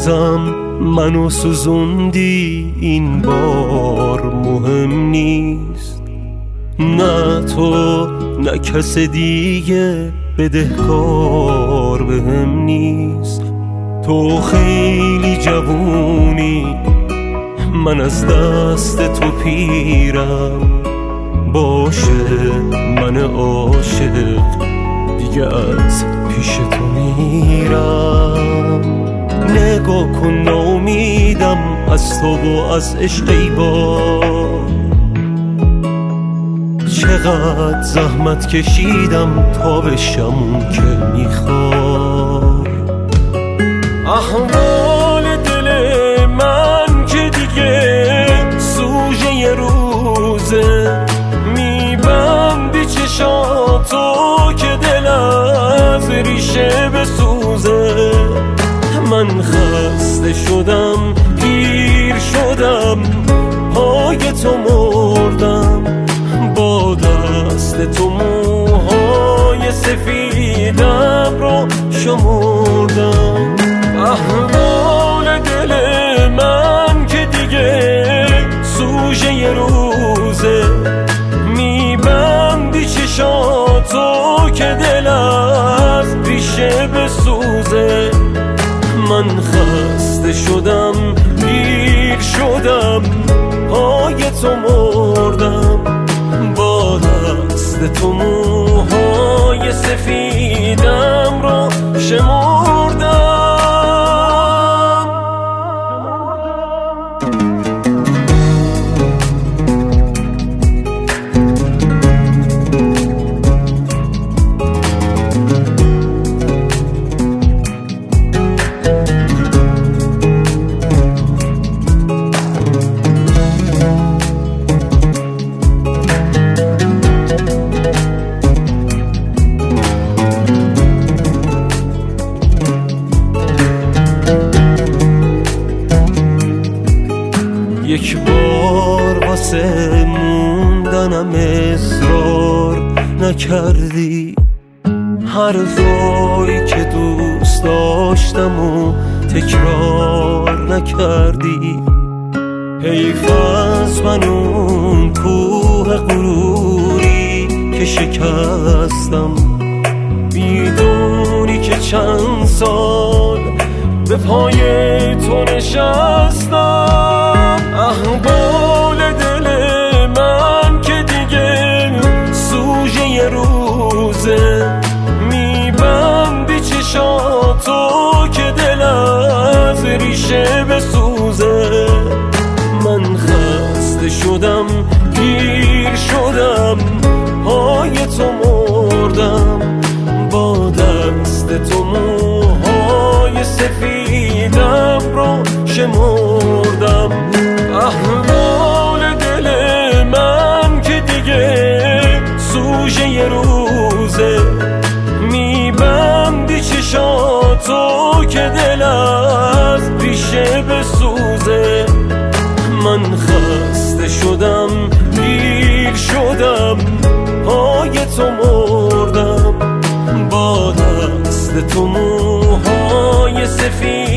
بازم منو سوزوندی، این بار مهم نیست. نه تو نه کس دیگه بدهکار بهم نیست. تو خیلی جوونی، من از دست تو پیرم. باشه من عاشق دیگه از پیش تو میرم. نگاه کن ناامیدم از تو و از عشقی بار. چقدر زحمت کشیدم تا بشم اون که میخوای. احوال دل من که دیگه سوژه یه روزه، میبندی چشاتو که دل از ریشه بسوزه. من خسته شدم، پیر شدم، پای تو مردم. با دست تو موهای سفیدم رو شمردم. احوال دل من که دیگه سوژه یه روزه، میبندی چشاتو که دل از ریشه بسوزه. من خسته شدم، پیر شدم، پای تو مردم. با دست تو موهای سفیدم رو شمردم. یک بار واسه موندنم اصرار نکردی. حرفایی که دوست داشتم و تکرار نکردی. حیف از من اون کوه غروری که شکستم، میدونی که چند سال به پای تو نشستم. احوال دل من که دیگه سوژه یه روزه، میبندی چشاتو که دل از ریشه بسوزه. من خسته شدم، پیر شدم، پای تو مردم. با دست تو موهای سفیدم رو شمردم. احوال دل من که دیگه سوژه یه روزه، میبندی چشاتو که دل از ریشه بسوزه. من خسته شدم، پیر شدم، پای تو مردم. با دست تو موهای سفید